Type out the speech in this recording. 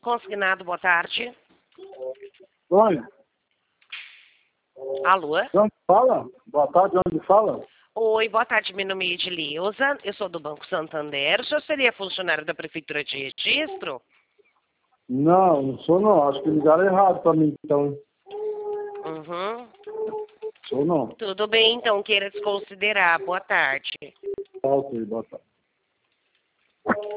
Consignado, boa tarde. Oi, Alô? de onde fala? Boa tarde, de onde fala? Oi, boa tarde, meu nome é Edileuza, eu sou do Banco Santander. O senhor seria funcionário da Prefeitura de Registro? Não, não sou não. Acho que ligaram errado pra mim, então. Uhum. Sou não. Tudo bem, então, queira desconsiderar. Boa tarde. Ok, boa tarde.